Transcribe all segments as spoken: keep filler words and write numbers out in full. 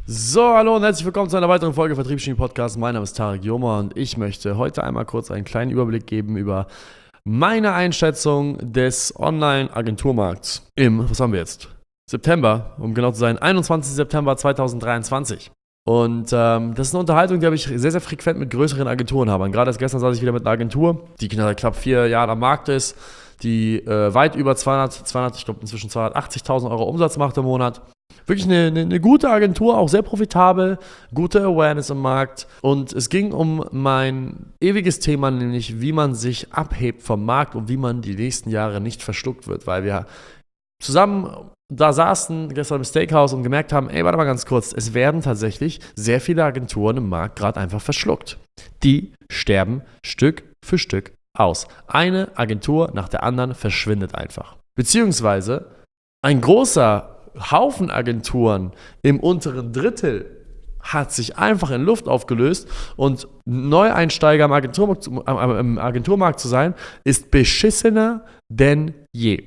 So, hallo und herzlich willkommen zu einer weiteren Folge Vertriebsgenie Podcast. Mein Name ist Tarek Joma und ich möchte heute einmal kurz einen kleinen Überblick geben über meine Einschätzung des Online-Agenturmarkts im, was haben wir jetzt? September, um genau zu sein, einundzwanzigsten September zweitausenddreiundzwanzig. Und ähm, das ist eine Unterhaltung, die habe ich sehr, sehr frequent mit größeren Agenturen habe. Und gerade erst gestern saß ich wieder mit einer Agentur, die knapp vier Jahre am Markt ist, die äh, weit über zweihundert, zweihundert, ich glaube inzwischen zweihundertachtzigtausend Euro Umsatz macht im Monat. Wirklich eine, eine, eine gute Agentur, auch sehr profitabel, gute Awareness im Markt. Und es ging um mein ewiges Thema, nämlich wie man sich abhebt vom Markt und wie man die nächsten Jahre nicht verschluckt wird. Weil wir zusammen da saßen gestern im Steakhouse und gemerkt haben, ey, warte mal ganz kurz, es werden tatsächlich sehr viele Agenturen im Markt gerade einfach verschluckt. Die sterben Stück für Stück aus. Eine Agentur nach der anderen verschwindet einfach. Beziehungsweise ein großer Haufen Agenturen im unteren Drittel hat sich einfach in Luft aufgelöst und Neueinsteiger im Agenturmarkt, im Agenturmarkt zu sein, ist beschissener denn je.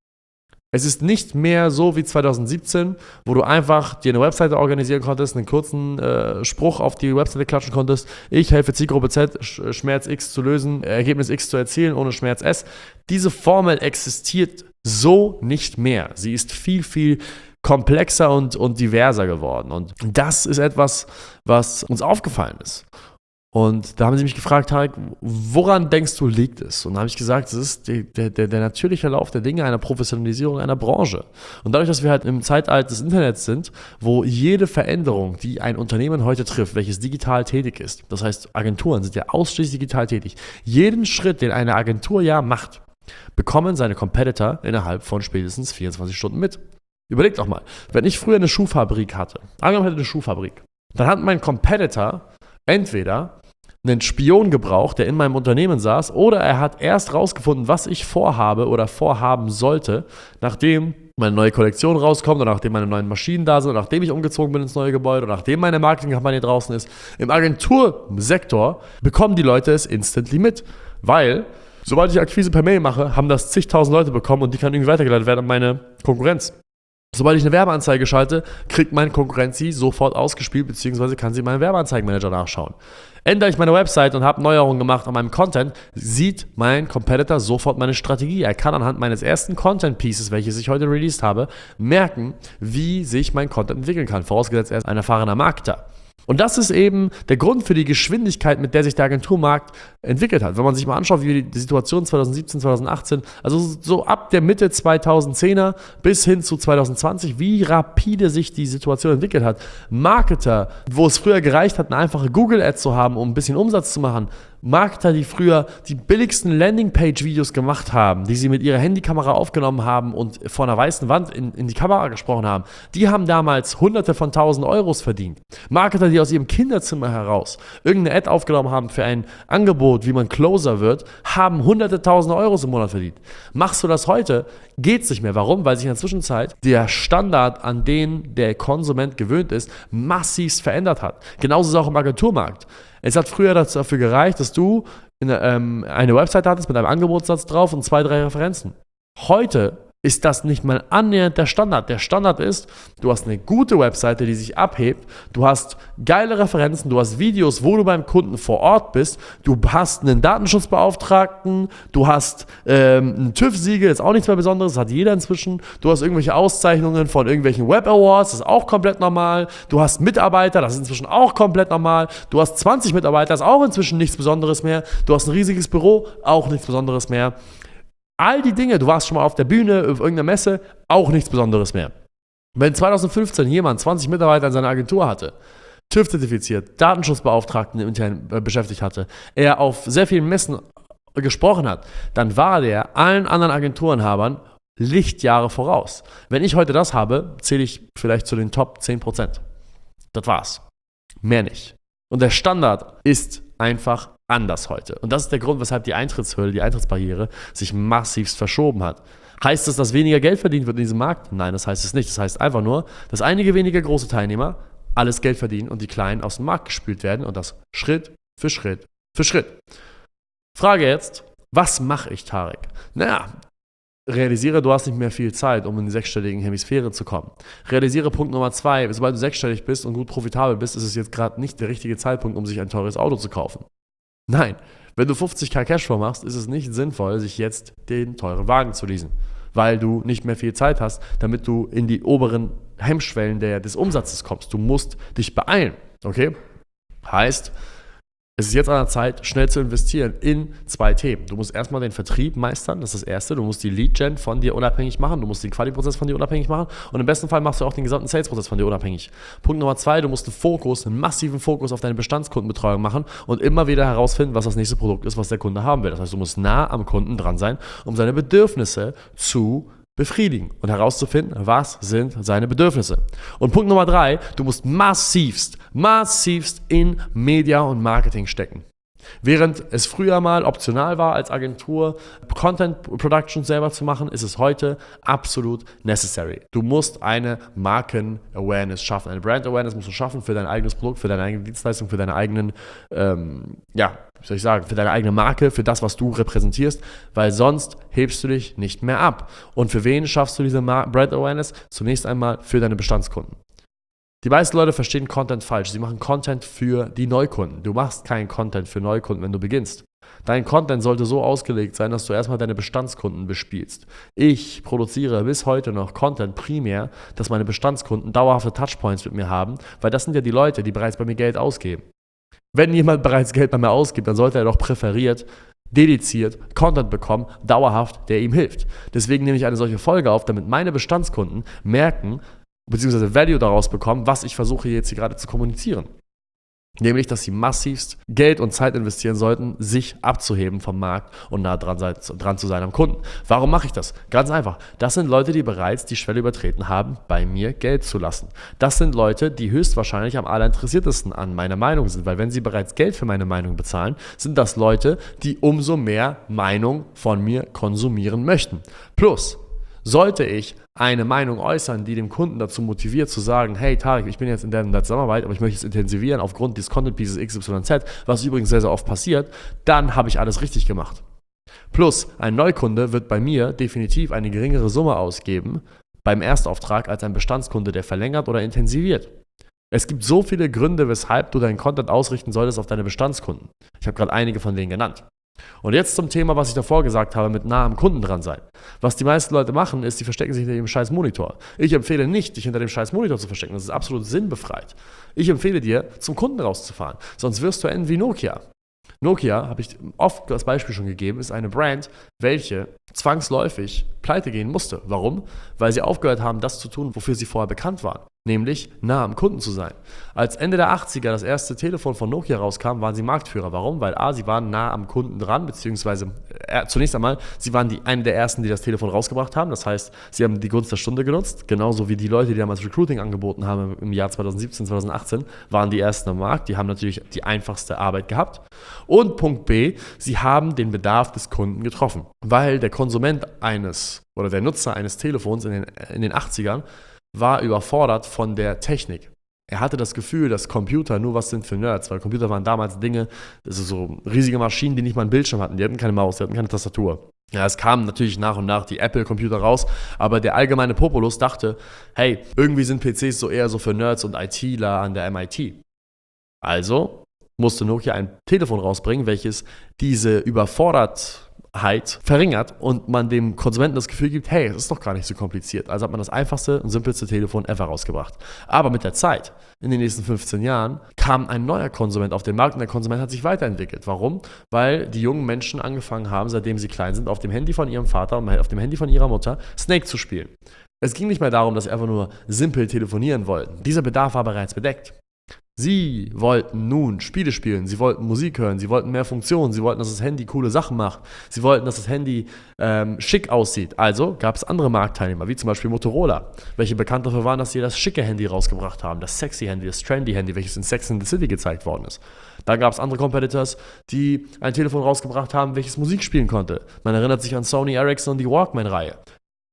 Es ist nicht mehr so wie zweitausendsiebzehn, wo du einfach dir eine Webseite organisieren konntest, einen kurzen äh, Spruch auf die Webseite klatschen konntest. Ich helfe Zielgruppe Z, Schmerz X zu lösen, Ergebnis X zu erzielen ohne Schmerz S. Diese Formel existiert so nicht mehr. Sie ist viel, viel komplexer und, und diverser geworden. Und das ist etwas, was uns aufgefallen ist. Und da haben sie mich gefragt, Tarek, woran denkst du, liegt es? Und da habe ich gesagt, das ist die, der, der, der natürliche Lauf der Dinge einer Professionalisierung einer Branche. Und dadurch, dass wir halt im Zeitalter des Internets sind, wo jede Veränderung, die ein Unternehmen heute trifft, welches digital tätig ist, das heißt, Agenturen sind ja ausschließlich digital tätig, jeden Schritt, den eine Agentur ja macht, bekommen seine Competitor innerhalb von spätestens vierundzwanzig Stunden mit. Überlegt doch mal, wenn ich früher eine Schuhfabrik hatte, angenommen hätte eine Schuhfabrik, dann hat mein Competitor entweder einen Spion gebraucht, der in meinem Unternehmen saß, oder er hat erst rausgefunden, was ich vorhabe oder vorhaben sollte, nachdem meine neue Kollektion rauskommt oder nachdem meine neuen Maschinen da sind oder nachdem ich umgezogen bin ins neue Gebäude oder nachdem meine Marketingkampagne draußen ist. Im Agentursektor bekommen die Leute es instantly mit, weil sobald ich Akquise per Mail mache, haben das zigtausend Leute bekommen und die kann irgendwie weitergeleitet werden an meine Konkurrenz. Sobald ich eine Werbeanzeige schalte, kriegt meine Konkurrenz sie sofort ausgespielt, beziehungsweise kann sie meinen Werbeanzeigenmanager nachschauen. Ändere ich meine Website und habe Neuerungen gemacht an meinem Content, sieht mein Competitor sofort meine Strategie. Er kann anhand meines ersten Content-Pieces, welches ich heute released habe, merken, wie sich mein Content entwickeln kann, vorausgesetzt er ist ein erfahrener Marketer. Und das ist eben der Grund für die Geschwindigkeit, mit der sich der Agenturmarkt entwickelt hat. Wenn man sich mal anschaut, wie die Situation zweitausendsiebzehn, zweitausendachtzehn, also so ab der Mitte zweitausendzehner bis hin zu zweitausendzwanzig, wie rapide sich die Situation entwickelt hat. Marketer, wo es früher gereicht hat, eine einfache Google-Ad zu haben, um ein bisschen Umsatz zu machen, Marketer, die früher die billigsten Landingpage-Videos gemacht haben, die sie mit ihrer Handykamera aufgenommen haben und vor einer weißen Wand in, in die Kamera gesprochen haben, die haben damals hunderte von tausend Euros verdient. Marketer, die aus ihrem Kinderzimmer heraus irgendeine Ad aufgenommen haben für ein Angebot, wie man Closer wird, haben hunderte tausend Euros im Monat verdient. Machst du das heute, geht es nicht mehr. Warum? Weil sich in der Zwischenzeit der Standard, an den der Konsument gewöhnt ist, massiv verändert hat. Genauso ist es auch im Agenturmarkt. Es hat früher dafür gereicht, dass du eine, ähm, eine Website hattest mit einem Angebotssatz drauf und zwei, drei Referenzen. Heute ist das nicht mal annähernd der Standard. Der Standard ist, du hast eine gute Webseite, die sich abhebt, du hast geile Referenzen, du hast Videos, wo du beim Kunden vor Ort bist, du hast einen Datenschutzbeauftragten, du hast ähm, ein TÜV-Siegel, ist auch nichts mehr Besonderes, das hat jeder inzwischen, du hast irgendwelche Auszeichnungen von irgendwelchen Web Awards, das ist auch komplett normal, du hast Mitarbeiter, das ist inzwischen auch komplett normal, du hast zwanzig Mitarbeiter, das ist auch inzwischen nichts Besonderes mehr, du hast ein riesiges Büro, auch nichts Besonderes mehr. All die Dinge, du warst schon mal auf der Bühne, auf irgendeiner Messe, auch nichts Besonderes mehr. Wenn zweitausendfünfzehn jemand zwanzig Mitarbeiter in seiner Agentur hatte, TÜV-zertifiziert, Datenschutzbeauftragten intern beschäftigt hatte, er auf sehr vielen Messen gesprochen hat, dann war der allen anderen Agenturenhabern Lichtjahre voraus. Wenn ich heute das habe, zähle ich vielleicht zu den Top zehn Prozent. Das war's. Mehr nicht. Und der Standard ist einfach anders heute. Und das ist der Grund, weshalb die Eintrittshürde, die Eintrittsbarriere sich massivst verschoben hat. Heißt das, dass weniger Geld verdient wird in diesem Markt? Nein, das heißt es nicht. Das heißt einfach nur, dass einige wenige große Teilnehmer alles Geld verdienen und die Kleinen aus dem Markt gespült werden und das Schritt für Schritt für Schritt. Frage jetzt, was mache ich, Tarek? Naja, realisiere, du hast nicht mehr viel Zeit, um in die sechsstelligen Hemisphäre zu kommen. Realisiere Punkt Nummer zwei, sobald du sechsstellig bist und gut profitabel bist, ist es jetzt gerade nicht der richtige Zeitpunkt, um sich ein teures Auto zu kaufen. Nein, wenn du fünfzigtausend Cashflow machst, ist es nicht sinnvoll, sich jetzt den teuren Wagen zu leasen, weil du nicht mehr viel Zeit hast, damit du in die oberen Hemmschwellen der, des Umsatzes kommst. Du musst dich beeilen, okay? Heißt, es ist jetzt an der Zeit, schnell zu investieren in zwei Themen. Du musst erstmal den Vertrieb meistern, das ist das Erste. Du musst die Lead-Gen von dir unabhängig machen, du musst den Quali-Prozess von dir unabhängig machen und im besten Fall machst du auch den gesamten Sales-Prozess von dir unabhängig. Punkt Nummer zwei, du musst einen Fokus, einen massiven Fokus auf deine Bestandskundenbetreuung machen und immer wieder herausfinden, was das nächste Produkt ist, was der Kunde haben will. Das heißt, du musst nah am Kunden dran sein, um seine Bedürfnisse zu befriedigen und herauszufinden, was sind seine Bedürfnisse. Und Punkt Nummer drei, du musst massivst, massivst in Media und Marketing stecken. Während es früher mal optional war, als Agentur Content Production selber zu machen, ist es heute absolut necessary. Du musst eine Marken-Awareness schaffen, eine Brand-Awareness musst du schaffen für dein eigenes Produkt, für deine eigene Dienstleistung, für deine eigenen, ähm, ja, wie soll ich sagen, für deine eigene Marke, für das, was du repräsentierst, weil sonst hebst du dich nicht mehr ab. Und für wen schaffst du diese Brand-Awareness? Zunächst einmal für deine Bestandskunden. Die meisten Leute verstehen Content falsch. Sie machen Content für die Neukunden. Du machst keinen Content für Neukunden, wenn du beginnst. Dein Content sollte so ausgelegt sein, dass du erstmal deine Bestandskunden bespielst. Ich produziere bis heute noch Content primär, dass meine Bestandskunden dauerhafte Touchpoints mit mir haben, weil das sind ja die Leute, die bereits bei mir Geld ausgeben. Wenn jemand bereits Geld bei mir ausgibt, dann sollte er doch präferiert, dediziert Content bekommen, dauerhaft, der ihm hilft. Deswegen nehme ich eine solche Folge auf, damit meine Bestandskunden merken, beziehungsweise Value daraus bekommen, was ich versuche jetzt hier gerade zu kommunizieren. Nämlich, dass sie massivst Geld und Zeit investieren sollten, sich abzuheben vom Markt und nah dran, sein, dran zu sein am Kunden. Warum mache ich das? Ganz einfach. Das sind Leute, die bereits die Schwelle übertreten haben, bei mir Geld zu lassen. Das sind Leute, die höchstwahrscheinlich am allerinteressiertesten an meiner Meinung sind, weil wenn sie bereits Geld für meine Meinung bezahlen, sind das Leute, die umso mehr Meinung von mir konsumieren möchten. Plus, sollte ich eine Meinung äußern, die dem Kunden dazu motiviert zu sagen, hey Tarek, ich bin jetzt in der, in der Zusammenarbeit, aber ich möchte es intensivieren aufgrund des Content Pieces X Y Z, was übrigens sehr, sehr oft passiert, dann habe ich alles richtig gemacht. Plus, ein Neukunde wird bei mir definitiv eine geringere Summe ausgeben beim Erstauftrag als ein Bestandskunde, der verlängert oder intensiviert. Es gibt so viele Gründe, weshalb du deinen Content ausrichten solltest auf deine Bestandskunden. Ich habe gerade einige von denen genannt. Und jetzt zum Thema, was ich davor gesagt habe, mit nah am Kunden dran sein. Was die meisten Leute machen, ist, die verstecken sich hinter dem scheiß Monitor. Ich empfehle nicht, dich hinter dem scheiß Monitor zu verstecken. Das ist absolut sinnbefreit. Ich empfehle dir, zum Kunden rauszufahren. Sonst wirst du enden wie Nokia. Nokia, habe ich oft das Beispiel schon gegeben, ist eine Brand, welche zwangsläufig pleite gehen musste. Warum? Weil sie aufgehört haben, das zu tun, wofür sie vorher bekannt waren. Nämlich nah am Kunden zu sein. Als Ende der achtziger das erste Telefon von Nokia rauskam, waren sie Marktführer. Warum? Weil A, sie waren nah am Kunden dran, beziehungsweise äh, zunächst einmal, sie waren die, eine der ersten, die das Telefon rausgebracht haben. Das heißt, sie haben die Gunst der Stunde genutzt. Genauso wie die Leute, die damals Recruiting angeboten haben im Jahr zweitausendsiebzehn, zweitausendachtzehn, waren die ersten am Markt. Die haben natürlich die einfachste Arbeit gehabt. Und Punkt B, sie haben den Bedarf des Kunden getroffen. Weil der Konsument eines oder der Nutzer eines Telefons in den, in den achtzigern war überfordert von der Technik. Er hatte das Gefühl, dass Computer nur was sind für Nerds, weil Computer waren damals Dinge, also so riesige Maschinen, die nicht mal einen Bildschirm hatten, die hatten keine Maus, die hatten keine Tastatur. Ja, es kamen natürlich nach und nach die Apple-Computer raus, aber der allgemeine Populus dachte, hey, irgendwie sind P Cs so eher so für Nerds und ITler an der M I T. Also musste Nokia ein Telefon rausbringen, welches diese Überfordertheit verringert und man dem Konsumenten das Gefühl gibt, hey, es ist doch gar nicht so kompliziert. Also hat man das einfachste und simpelste Telefon ever rausgebracht. Aber mit der Zeit, in den nächsten fünfzehn Jahren, kam ein neuer Konsument auf den Markt und der Konsument hat sich weiterentwickelt. Warum? Weil die jungen Menschen angefangen haben, seitdem sie klein sind, auf dem Handy von ihrem Vater und auf dem Handy von ihrer Mutter Snake zu spielen. Es ging nicht mehr darum, dass sie einfach nur simpel telefonieren wollten. Dieser Bedarf war bereits bedeckt. Sie wollten nun Spiele spielen, sie wollten Musik hören, sie wollten mehr Funktionen, sie wollten, dass das Handy coole Sachen macht, sie wollten, dass das Handy ähm, schick aussieht. Also gab es andere Marktteilnehmer, wie zum Beispiel Motorola, welche bekannt dafür waren, dass sie das schicke Handy rausgebracht haben, das sexy Handy, das trendy Handy, welches in Sex and the City gezeigt worden ist. Dann gab es andere Competitors, die ein Telefon rausgebracht haben, welches Musik spielen konnte. Man erinnert sich an Sony Ericsson und die Walkman-Reihe.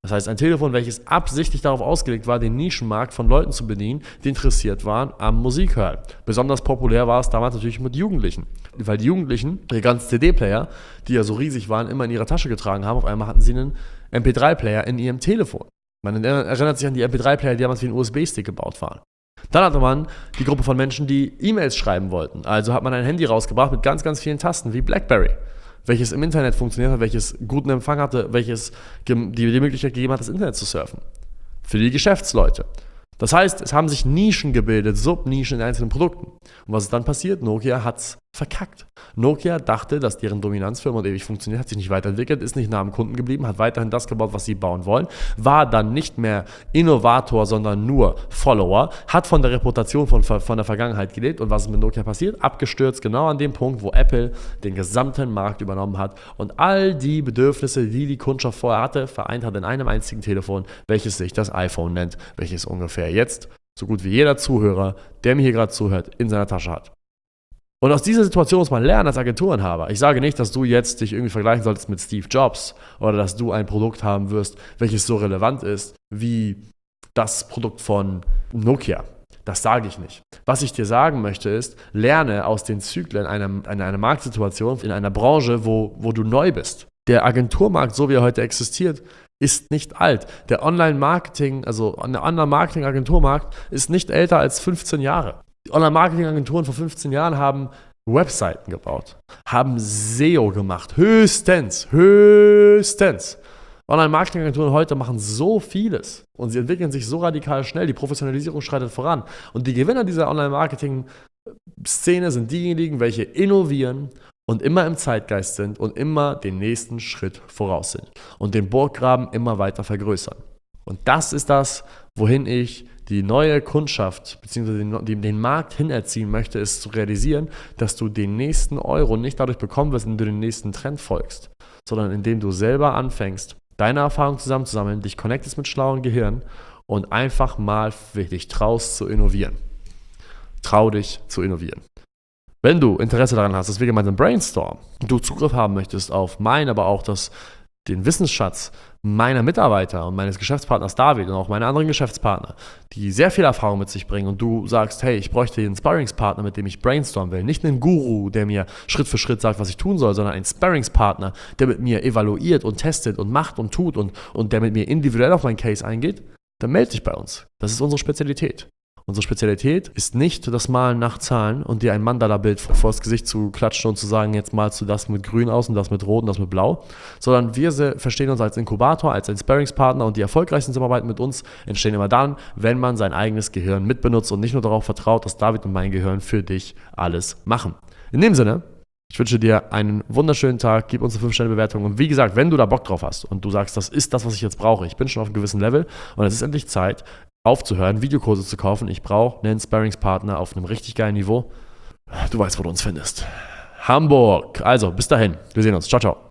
Das heißt, ein Telefon, welches absichtlich darauf ausgelegt war, den Nischenmarkt von Leuten zu bedienen, die interessiert waren am Musikhören. Besonders populär war es damals natürlich mit Jugendlichen. Weil die Jugendlichen ihre ganzen C D-Player, die ja so riesig waren, immer in ihrer Tasche getragen haben. Auf einmal hatten sie einen M P drei Player in ihrem Telefon. Man erinnert sich an die M P drei Player, die damals wie ein U S B-Stick gebaut waren. Dann hatte man die Gruppe von Menschen, die E-Mails schreiben wollten. Also hat man ein Handy rausgebracht mit ganz, ganz vielen Tasten, wie BlackBerry, welches im Internet funktioniert hat, welches guten Empfang hatte, welches die, die Möglichkeit gegeben hat, das Internet zu surfen. Für die Geschäftsleute. Das heißt, es haben sich Nischen gebildet, Subnischen in einzelnen Produkten. Und was ist dann passiert? Nokia hat's verkackt. Nokia dachte, dass deren Dominanzfirma ewig funktioniert, hat sich nicht weiterentwickelt, ist nicht nah am Kunden geblieben, hat weiterhin das gebaut, was sie bauen wollen, war dann nicht mehr Innovator, sondern nur Follower, hat von der Reputation von, von der Vergangenheit gelebt. Und was ist mit Nokia passiert? Abgestürzt, genau an dem Punkt, wo Apple den gesamten Markt übernommen hat und all die Bedürfnisse, die die Kundschaft vorher hatte, vereint hat in einem einzigen Telefon, welches sich das iPhone nennt, welches ungefähr jetzt so gut wie jeder Zuhörer, der mir hier gerade zuhört, in seiner Tasche hat. Und aus dieser Situation muss man lernen als Agenturinhaber. Ich sage nicht, dass du jetzt dich irgendwie vergleichen solltest mit Steve Jobs oder dass du ein Produkt haben wirst, welches so relevant ist wie das Produkt von Nokia. Das sage ich nicht. Was ich dir sagen möchte ist, lerne aus den Zyklen einer, einer, einer Marktsituation in einer Branche, wo, wo du neu bist. Der Agenturmarkt, so wie er heute existiert, ist nicht alt. Der Online-Marketing, also der Online-Marketing-Agenturmarkt ist nicht älter als fünfzehn Jahre. Die Online-Marketing-Agenturen vor fünfzehn Jahren haben Webseiten gebaut, haben S E O gemacht, höchstens, höchstens. Online-Marketing-Agenturen heute machen so vieles und sie entwickeln sich so radikal schnell, die Professionalisierung schreitet voran. Und die Gewinner dieser Online-Marketing-Szene sind diejenigen, welche innovieren und immer im Zeitgeist sind und immer den nächsten Schritt voraus sind und den Burggraben immer weiter vergrößern. Und das ist das, wohin ich die neue Kundschaft bzw. den, den Markt hinerziehen möchte, ist zu realisieren, dass du den nächsten Euro nicht dadurch bekommen wirst, indem du den nächsten Trend folgst, sondern indem du selber anfängst, deine Erfahrungen zusammenzusammeln, dich connectest mit schlauen Gehirn und einfach mal dich traust zu innovieren. Trau dich zu innovieren. Wenn du Interesse daran hast, dass wir gemeinsam brainstormen und du Zugriff haben möchtest auf mein, aber auch das, den Wissensschatz meiner Mitarbeiter und meines Geschäftspartners David und auch meine anderen Geschäftspartner, die sehr viel Erfahrung mit sich bringen und du sagst, hey, ich bräuchte einen Sparringspartner, mit dem ich brainstormen will. Nicht einen Guru, der mir Schritt für Schritt sagt, was ich tun soll, sondern einen Sparringspartner, der mit mir evaluiert und testet und macht und tut und, und der mit mir individuell auf meinen Case eingeht, dann melde dich bei uns. Das ist unsere Spezialität. Unsere Spezialität ist nicht das Malen nach Zahlen und dir ein Mandala-Bild vor das Gesicht zu klatschen und zu sagen, jetzt malst du das mit grün aus und das mit rot und das mit blau, sondern wir verstehen uns als Inkubator, als ein Sparringspartner und die erfolgreichsten Zusammenarbeiten mit uns entstehen immer dann, wenn man sein eigenes Gehirn mitbenutzt und nicht nur darauf vertraut, dass David und mein Gehirn für dich alles machen. In dem Sinne, ich wünsche dir einen wunderschönen Tag, gib uns eine fünf Sterne Bewertung und wie gesagt, wenn du da Bock drauf hast und du sagst, das ist das, was ich jetzt brauche, ich bin schon auf einem gewissen Level und es ist endlich Zeit, aufzuhören, Videokurse zu kaufen. Ich brauche einen Sparringspartner auf einem richtig geilen Niveau. Du weißt, wo du uns findest. Hamburg. Also, bis dahin. Wir sehen uns. Ciao, ciao.